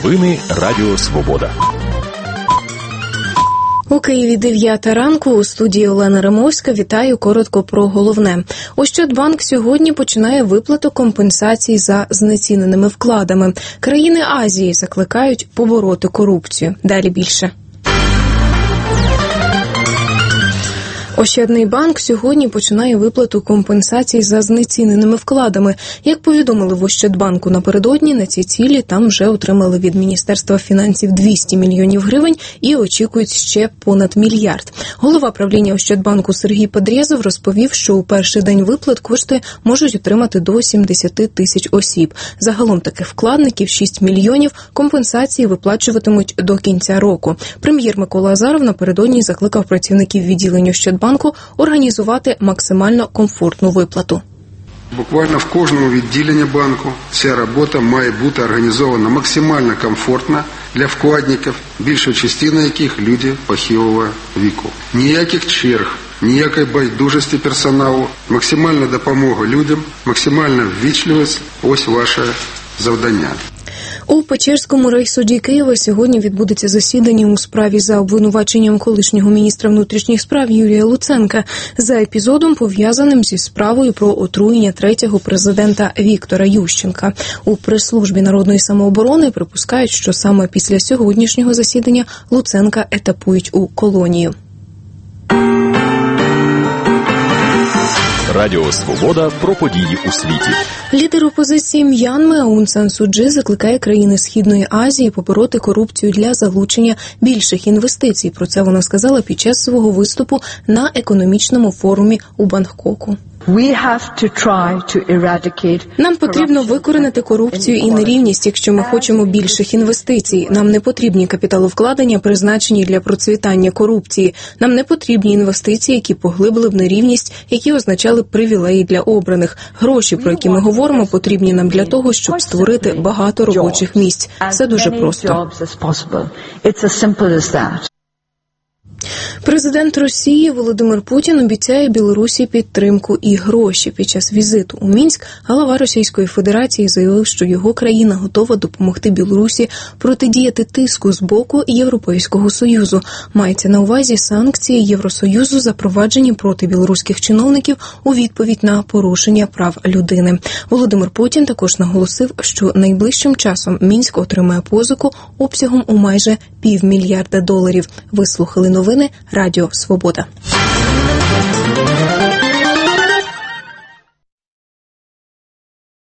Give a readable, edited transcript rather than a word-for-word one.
Новини Радіо Свобода. У Києві 9 ранку, у студії Олена Римовська. Вітаю, коротко про головне. Ощадбанк сьогодні починає виплату компенсацій за знеціненими вкладами. Країни Азії закликають побороти корупцію. Далі більше. Ощадний банк сьогодні починає виплату компенсацій за знеціненими вкладами. Як повідомили в Ощадбанку напередодні, на ці цілі там вже отримали від Міністерства фінансів 200 мільйонів гривень і очікують ще понад мільярд. Голова правління Ощадбанку Сергій Подрєзов розповів, що у перший день виплат кошти можуть отримати до 70 тисяч осіб. Загалом таких вкладників 6 мільйонів, компенсації виплачуватимуть до кінця року. Прем'єр Микола Азаров напередодні закликав працівників відділень Ощадбанку організувати максимально комфортну виплату. Буквально в кожному відділенні банку ця робота має бути організована максимально комфортно для вкладників, більша частина яких люди похилого віку. Ніяких черг, ніякої байдужості персоналу, максимальна допомога людям, максимальна ввічливість – ось ваше завдання. У Печерському райсуді Києва сьогодні відбудеться засідання у справі за обвинуваченням колишнього міністра внутрішніх справ Юрія Луценка за епізодом, пов'язаним зі справою про отруєння третього президента Віктора Ющенка. У прес-службі Народної самооборони припускають, що саме після сьогоднішнього засідання Луценка етапують у колонію. Радіо Свобода про події у світі. Лідер опозиції М'янми Аун Сан Су Чжі закликає країни Східної Азії побороти корупцію для залучення більших інвестицій. Про це вона сказала під час свого виступу на економічному форумі у Бангкоку. Нам потрібно викоренити корупцію і нерівність, якщо ми хочемо більших інвестицій. Нам не потрібні капіталовкладення, призначені для процвітання корупції. Нам не потрібні інвестиції, які поглибили б нерівність, які означали б привілеї для обраних. Гроші, про які ми говоримо, потрібні нам для того, щоб створити багато робочих місць. Все дуже просто. Президент Росії Володимир Путін обіцяє Білорусі підтримку і гроші. Під час візиту у Мінськ голова Російської Федерації заявив, що його країна готова допомогти Білорусі протидіяти тиску з боку Європейського Союзу. Мається на увазі санкції Євросоюзу, запроваджені проти білоруських чиновників у відповідь на порушення прав людини. Володимир Путін також наголосив, що найближчим часом Мінськ отримає позику обсягом у майже $500 мільярда. Вислухали новини Радіо Свобода.